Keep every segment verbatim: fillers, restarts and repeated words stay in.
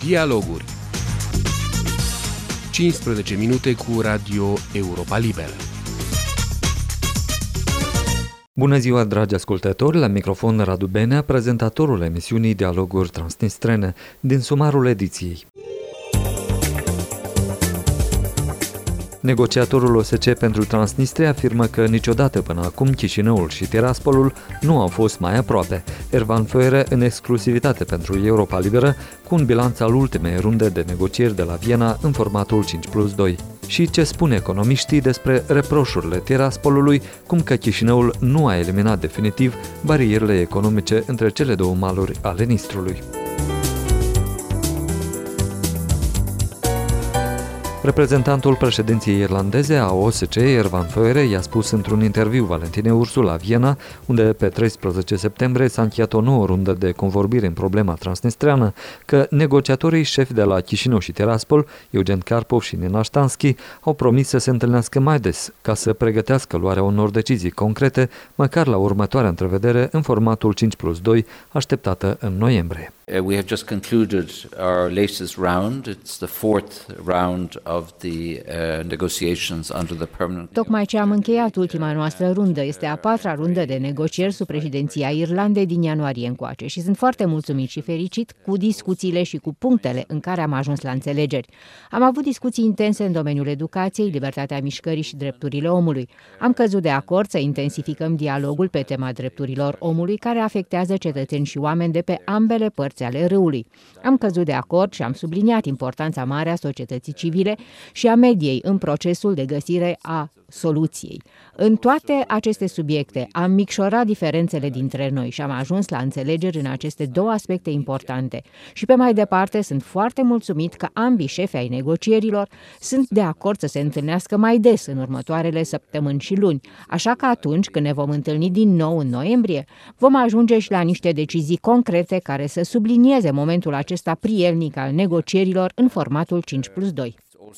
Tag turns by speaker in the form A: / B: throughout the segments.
A: Dialoguri. cincisprezece minute cu Radio Europa Liberă.
B: Bună ziua, dragi ascultători, la microfon Radu Benea, prezentatorul emisiunii Dialoguri Transnistrene, din sumarul ediției. Negociatorul O S C pentru Transnistria afirmă că niciodată până acum Chișinăul și Tiraspolul nu au fost mai aproape. Ervan Foere în exclusivitate pentru Europa Liberă, cu un bilanț al ultimei runde de negocieri de la Viena în formatul cinci plus doi. Și ce spun economiștii despre reproșurile Tiraspolului, cum că Chișinăul nu a eliminat definitiv barierele economice între cele două maluri ale Nistrului. Reprezentantul președinției irlandeze a O S C, Ervan Foere, i-a spus într-un interviu Valentinei Ursu la Viena, unde pe treisprezece septembrie s-a încheiat o nouă rundă de convorbire în problema transnistreană, că negociatorii șefi de la Chișinău și Tiraspol, Eugen Karpov și Nina Ștanski, au promis să se întâlnească mai des, ca să pregătească luarea unor decizii concrete, măcar la următoarea întrevedere în formatul cinci plus doi, așteptată în noiembrie.
C: Uh, we have just concluded our latest round. It's the fourth round of the uh, negotiations under the permanent.
D: Tocmai ce am încheiat ultima noastră rundă este a patra rundă de negocieri sub președinția Irlandei din ianuarie încoace și sunt foarte mulțumit și fericit cu discuțiile și cu punctele în care am ajuns la înțelegeri. Am avut discuții intense în domeniul educației, libertatea mișcării și drepturile omului. Am căzut de acord să intensificăm dialogul pe tema drepturilor omului care afectează cetățeni și oameni de pe ambele părți ale râului. Am căzut de acord și am subliniat importanța mare a societății civile și a mediei în procesul de găsire a soluției. În toate aceste subiecte am micșorat diferențele dintre noi și am ajuns la înțelegeri în aceste două aspecte importante. Și pe mai departe sunt foarte mulțumit că ambii șefi ai negocierilor sunt de acord să se întâlnească mai des în următoarele săptămâni și luni, așa că atunci când ne vom întâlni din nou în noiembrie, vom ajunge și la niște decizii concrete care să sublinieze momentul acesta prielnic al negocierilor în formatul cinci plus doi.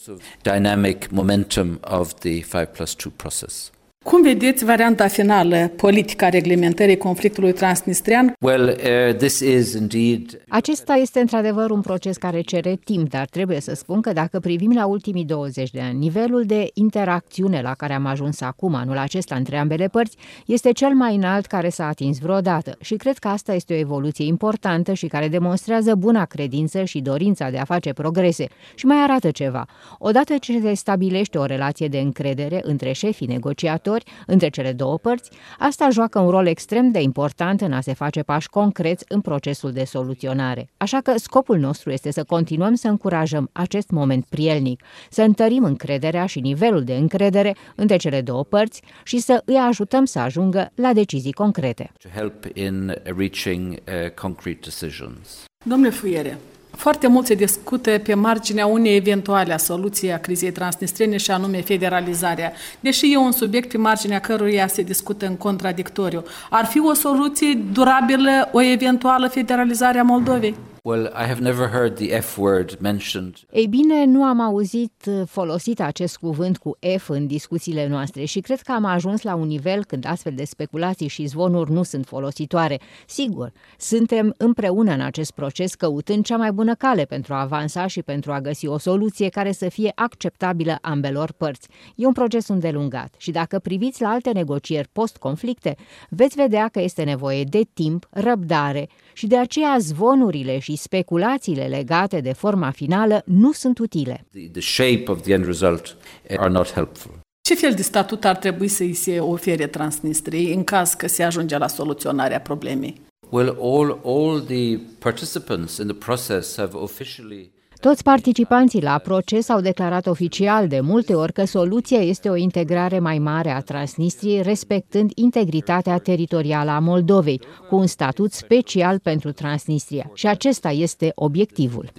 C: Dynamic momentum of the five plus two process.
E: Cum vedeți varianta finală, politica reglementării conflictului transnistrian?
C: Well, uh, this is indeed.
D: Acesta este într-adevăr un proces care cere timp, dar trebuie să spun că dacă privim la ultimii douăzeci de ani, nivelul de interacțiune la care am ajuns acum, anul acesta, între ambele părți, este cel mai înalt care s-a atins vreodată și cred că asta este o evoluție importantă și care demonstrează buna credință și dorința de a face progrese. Și mai arată ceva. Odată ce se stabilește o relație de încredere între șefii negociatori, între cele două părți, asta joacă un rol extrem de important în a se face pași concreți în procesul de soluționare. Așa că scopul nostru este să continuăm să încurajăm acest moment prielnic, să întărim încrederea și nivelul de încredere între cele două părți și să îi ajutăm să ajungă la decizii concrete.
C: To help in reaching uh, concrete decisions.
E: Domnule Foere, foarte mult se discută pe marginea unei eventuale soluții a crizei transnistrene și anume federalizarea. Deși e un subiect pe marginea căruia se discută în contradictoriu, ar fi o soluție durabilă o eventuală federalizare a Moldovei?
C: Well, I have never heard the F word mentioned.
D: Ei bine, nu am auzit folosit acest cuvânt cu F în discuțiile noastre și cred că am ajuns la un nivel când astfel de speculații și zvonuri nu sunt folositoare. Sigur, suntem împreună în acest proces căutând cea mai bună cale pentru a avansa și pentru a găsi o soluție care să fie acceptabilă ambelor părți. E un proces îndelungat și dacă priviți la alte negocieri post-conflicte, veți vedea că este nevoie de timp, răbdare și de aceea zvonurile și speculațiile legate de forma finală nu sunt utile.
C: The, the shape of the end result are not helpful.
E: Ce fel de statut ar trebui să îi se ofere Transnistriei în caz că se ajunge la soluționarea problemei?
C: Well, all all the participants in the process have officially.
D: Toți participanții la proces au declarat oficial de multe ori că soluția este o integrare mai mare a Transnistriei, respectând integritatea teritorială a Moldovei, cu un statut special pentru Transnistria. Și acesta este obiectivul.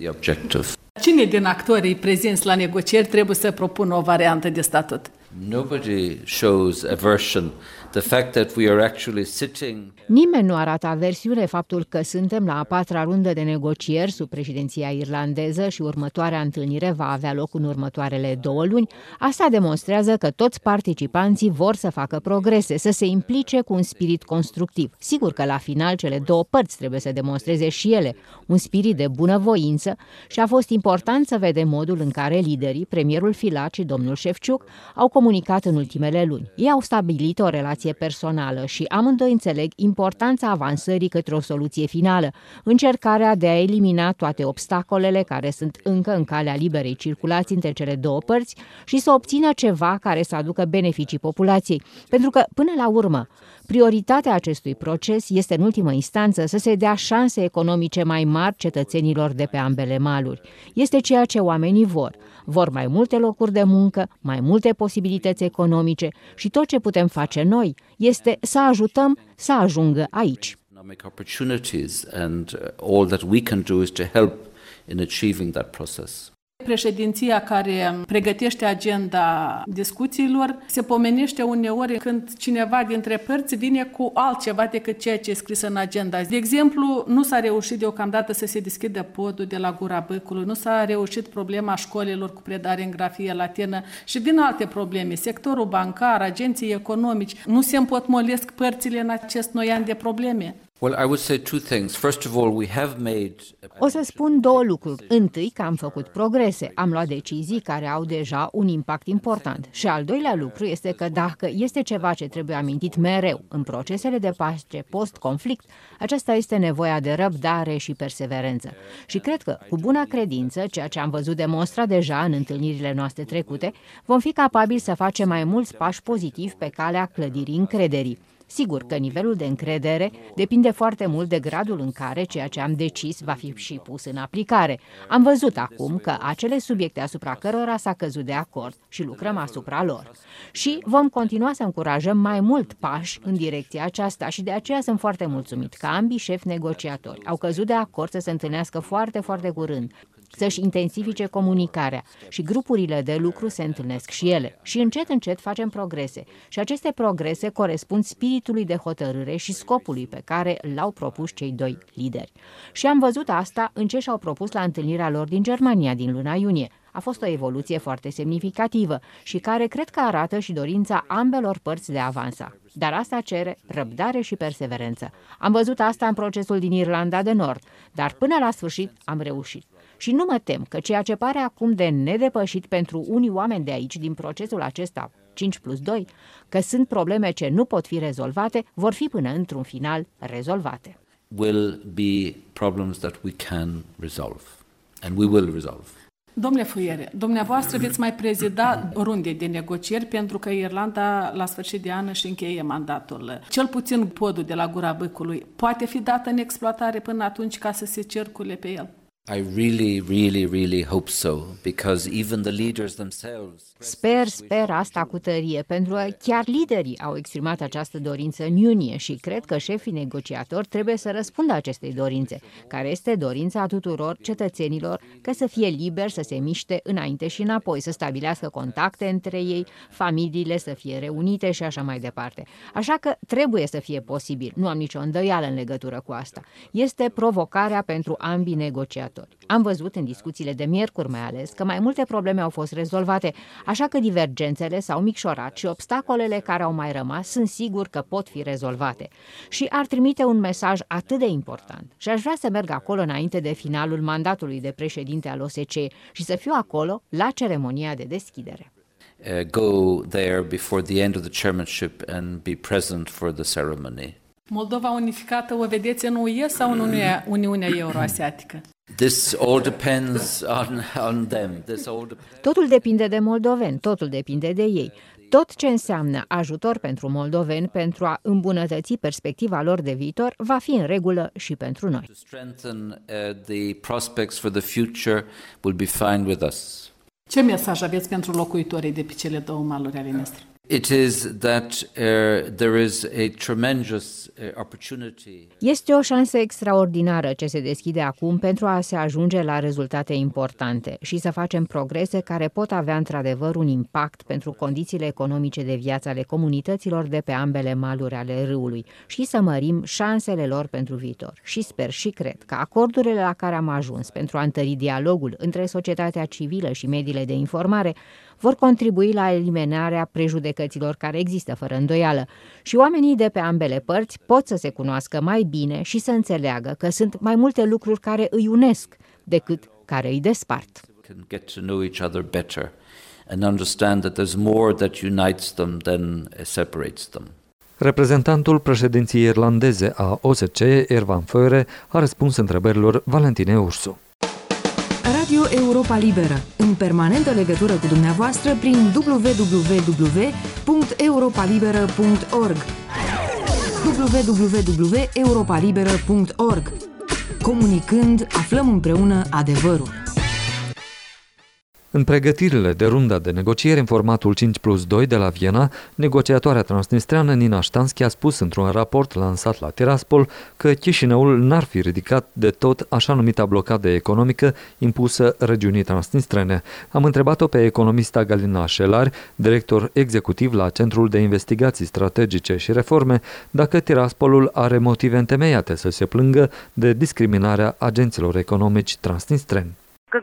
E: Cine din actorii prezenți la negocieri trebuie să propună o variantă de statut?
C: Nobody shows aversion The fact that we are actually sitting.
D: Nimeni nu arată aversiune faptul că suntem la a patra rundă de negocieri sub președinția irlandeză și următoarea întâlnire va avea loc în următoarele două luni. Asta demonstrează că toți participanții vor să facă progrese, să se implice cu un spirit constructiv. Sigur că la final cele două părți trebuie să demonstreze și ele un spirit de bunăvoință și a fost important să vedem modul în care liderii, premierul Filat și domnul Șefciuc, au comunicat în ultimele luni. Ei au stabilit o relație personală și amândoi înțeleg importanța avansării către o soluție finală, încercarea de a elimina toate obstacolele care sunt încă în calea liberei circulații între cele două părți și să obțină ceva care să aducă beneficii populației. Pentru că, până la urmă, prioritatea acestui proces este în ultimă instanță să se dea șanse economice mai mari cetățenilor de pe ambele maluri. Este ceea ce oamenii vor. Vor mai multe locuri de muncă, mai multe posibilități economice și tot ce putem face noi este să ajutăm să ajungă aici.
C: Economic opportunities and all that we can do is to help in achieving that process.
E: Președinția care pregătește agenda discuțiilor se pomenește uneori când cineva dintre părți vine cu altceva decât ceea ce e scris în agenda. De exemplu, nu s-a reușit deocamdată să se deschidă podul de la Gura Băcului, nu s-a reușit problema școlilor cu predare în grafie latină și din alte probleme. Sectorul bancar, agenții economici, nu se împotmolesc părțile în acest noi an de probleme.
C: Well, I would say two things. First of all, we have made.
D: O să spun două lucruri. Întâi, că am făcut progrese, am luat decizii care au deja un impact important. Și al doilea lucru este că dacă este ceva ce trebuie amintit mereu în procesele de pace post-conflict, aceasta este nevoia de răbdare și perseverență. Și cred că, cu bună credință, ceea ce am văzut demonstrat deja în întâlnirile noastre trecute, vom fi capabili să facem mai mulți pași pozitivi pe calea clădirii încrederii. Sigur că nivelul de încredere depinde foarte mult de gradul în care ceea ce am decis va fi și pus în aplicare. Am văzut acum că acele subiecte asupra cărora s-a căzut de acord și lucrăm asupra lor. Și vom continua să încurajăm mai mult pași în direcția aceasta și de aceea sunt foarte mulțumit că ambii șefi negociatori au căzut de acord să se întâlnească foarte, foarte curând, să-și intensifice comunicarea și grupurile de lucru se întâlnesc și ele. Și încet, încet facem progrese. Și aceste progrese corespund spiritului de hotărâre și scopului pe care l-au propus cei doi lideri. Și am văzut asta în ce și-au propus la întâlnirea lor din Germania din luna iunie. A fost o evoluție foarte semnificativă și care cred că arată și dorința ambelor părți de a avansa. Dar asta cere răbdare și perseverență. Am văzut asta în procesul din Irlanda de Nord, dar până la sfârșit am reușit. Și nu mă tem că ceea ce pare acum de nedepășit pentru unii oameni de aici din procesul acesta cinci plus doi, că sunt probleme ce nu pot fi rezolvate, vor fi până într-un final rezolvate.
C: Will be problems that we can resolve and we will resolve.
E: Domnule Fuiere, dumneavoastră veți mai prezida runde de negocieri pentru că Irlanda la sfârșit de an își încheie mandatul. Cel puțin podul de la Gura Băcului poate fi dat în exploatare până atunci ca să se circule pe el?
C: I really, really, really hope so, because even the leaders themselves.
D: Sper, sper asta cu tărie, pentru că chiar liderii au exprimat această dorință în iunie și cred că șefii negociatori trebuie să răspundă acestei dorințe, care este dorința tuturor cetățenilor că să fie liberi să se miște înainte și înapoi, să stabilească contacte între ei, familiile să fie reunite și așa mai departe. Așa că trebuie să fie posibil, nu am nicio îndoială în legătură cu asta. Este provocarea pentru ambii negociatori. Am văzut în discuțiile de miercuri mai ales că mai multe probleme au fost rezolvate, așa că divergențele s-au micșorat și obstacolele care au mai rămas sunt sigur că pot fi rezolvate. Și ar trimite un mesaj atât de important. Și aș vrea să merg acolo înainte de finalul mandatului de președinte al O S C E și să fiu acolo la ceremonia de deschidere.
C: Uh, go there before the end of the chairmanship and be present for the ceremony.
E: Moldova unificată o vedeți în U E sau în Uniunea, Uniunea Euroasiatică?
C: This all depends on, on them. This all dep-
D: Totul depinde de moldoveni, totul depinde de ei. Tot ce înseamnă ajutor pentru moldoveni pentru a îmbunătăți perspectiva lor de viitor va fi în regulă și pentru noi.
C: To strengthen uh, the prospects for the future will be fine with us.
E: Ce mesaj aveți pentru locuitorii de pe cele două maluri ale noastre?
C: It is that uh, there is a tremendous uh, opportunity.
D: Este o șansă extraordinară ce se deschide acum pentru a se ajunge la rezultate importante și să facem progrese care pot avea într-adevăr un impact pentru condițiile economice de viață ale comunităților de pe ambele maluri ale râului și să mărim șansele lor pentru viitor. Și sper și cred că acordurile la care am ajuns pentru a întări dialogul între societatea civilă și mediile de informare vor contribui la eliminarea prejudecăților care există fără îndoială și oamenii de pe ambele părți pot să se cunoască mai bine și să înțeleagă că sunt mai multe lucruri care îi unesc decât care îi despart.
C: Can get to know each other better and understand that there's more that unites them than separates them.
B: Reprezentantul președinției irlandeze a O S C E, Ervan Föhre, a răspuns întrebărilor Valentinei Ursu.
F: Radio Europa Liberă, în permanentă legătură cu dumneavoastră prin w w w punct europa liberă punct org w w w punct europa liberă punct org. Comunicând, aflăm împreună adevărul.
B: În pregătirile de runda de negocieri în formatul cinci plus doi de la Viena, negociatoarea transnistreană Nina Ștanski a spus într-un raport lansat la Tiraspol că Chișinăul n-ar fi ridicat de tot așa numita blocadă economică impusă regiunii transnistrene. Am întrebat-o pe economista Galina Șelari, director executiv la Centrul de Investigații Strategice și Reforme, dacă Tiraspolul are motive întemeiate să se plângă de discriminarea agenților economici transnistreni.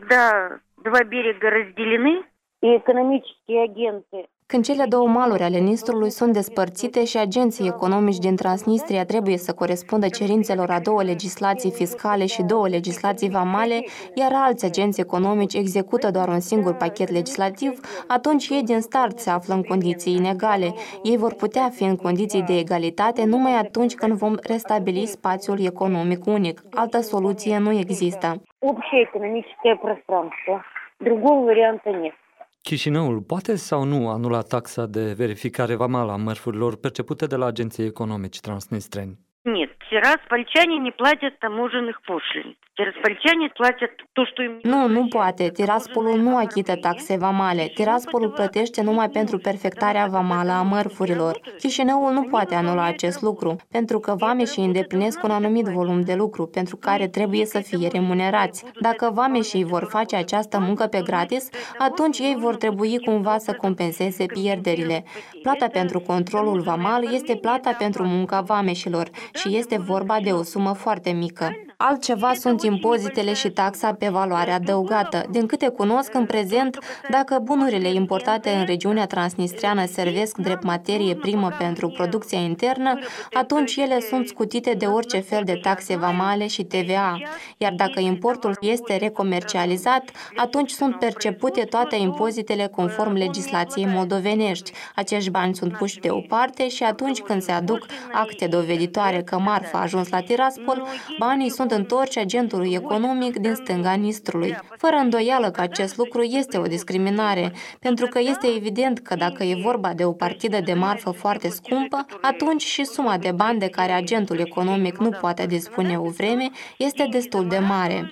G: Два берега разделены, и экономические агенты.
H: Când cele două maluri ale Nistrului sunt despărțite și agenții economici din Transnistria trebuie să corespundă cerințelor a două legislații fiscale și două legislații vamale, iar alți agenți economici execută doar un singur pachet legislativ, atunci ei din start se află în condiții inegale. Ei vor putea fi în condiții de egalitate numai atunci când vom restabili spațiul economic unic. Altă soluție nu există.
G: Общее экономическое пространство. Другого варианта нет.
B: Chișinăul poate sau nu anula taxa de verificare vamală a mărfurilor percepute de la agenții economici transnistreni?
G: Нет, тираспольчане не платят таможенных пошлин. Tiraspolчане платят то, что им...
H: Nu, nu poate. Tiraspolul nu achită taxe vamale. Tiraspolul plătește numai pentru perfectarea vamală a mărfurilor. Chișinăul nu poate anula acest lucru, pentru că vameșii îndeplinesc un anumit volum de lucru, pentru care trebuie să fie remunerați. Dacă vameșii vor face această muncă pe gratis, atunci ei vor trebui cumva să compenseze pierderile. Plata pentru controlul vamal este plata pentru munca vameșilor și este vorba de o sumă foarte mică. Altceva sunt impozitele și taxa pe valoare adăugată. Din câte cunosc în prezent, dacă bunurile importate în regiunea transnistreană servesc drept materie primă pentru producția internă, atunci ele sunt scutite de orice fel de taxe vamale și T V A. Iar dacă importul este recomercializat, atunci sunt percepute toate impozitele conform legislației moldovenești. Acești bani sunt puși deoparte și atunci când se aduc acte doveditoare că marfa a ajuns la Tiraspol, banii sunt întorși agentului economic din stânga Nistrului. Fără îndoială că acest lucru este o discriminare, pentru că este evident că dacă e vorba de o partidă de marfă foarte scumpă, atunci și suma de bani de care agentul economic nu poate dispune o vreme este destul de mare.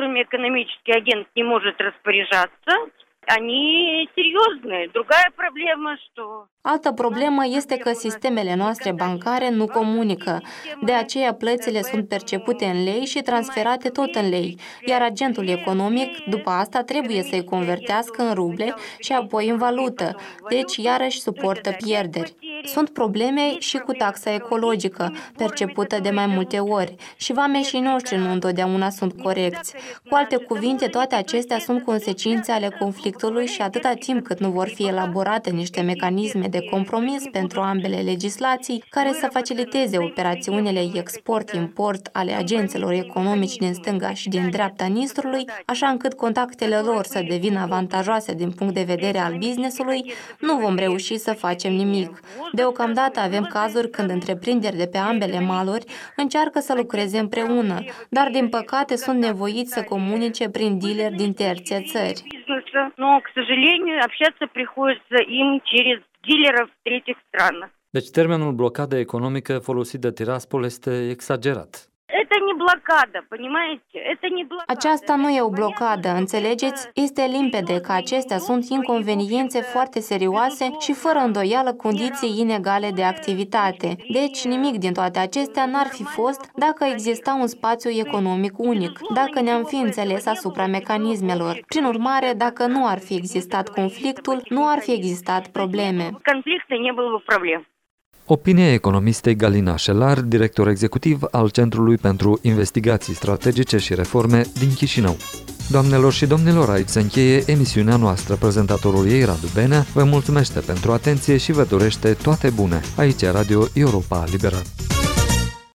G: Они серьезные. Другая проблема, что...
H: Altă problemă este că sistemele noastre bancare nu comunică. De aceea plățile sunt percepute în lei și transferate tot în lei, iar agentul economic după asta trebuie să-i convertească în ruble și apoi în valută, deci iarăși suportă pierderi. Sunt probleme și cu taxa ecologică, percepută de mai multe ori, și vameșii noștri nu întotdeauna sunt corecți. Cu alte cuvinte, toate acestea sunt consecințe ale conflictului și atâta timp cât nu vor fi elaborate niște mecanisme de compromis pentru ambele legislații care să faciliteze operațiunile export-import ale agenților economici din stânga și din dreapta Nistrului, așa încât contactele lor să devină avantajoase din punct de vedere al business-ului, nu vom reuși să facem nimic. Deocamdată avem cazuri când întreprinderi de pe ambele maluri încearcă să lucreze împreună, dar din păcate sunt nevoiți să comunice prin dealeri din terțe țări.
B: Deci termenul blocadă economică folosit de Tiraspol este exagerat.
G: Это не блокада, понимаете? Это не блокада.
H: Aceasta nu e o blocadă, înțelegeți? Este limpede că acestea sunt inconveniențe foarte serioase și fără îndoială condiții inegale de activitate. Deci nimic din toate acestea n-ar fi fost dacă exista un spațiu economic unic, dacă ne-am fi înțeles asupra mecanismelor. Prin urmare, dacă nu ar fi existat conflictul, nu ar fi existat probleme.
G: Conflicta не было бы проблем.
B: Opinia economistei Galina Șelar, director executiv al Centrului pentru Investigații Strategice și Reforme din Chișinău. Doamnelor și domnilor, aici se încheie emisiunea noastră. Prezentatorul ei, Radu Benea, vă mulțumește pentru atenție și vă dorește toate bune. Aici Radio Europa Liberă.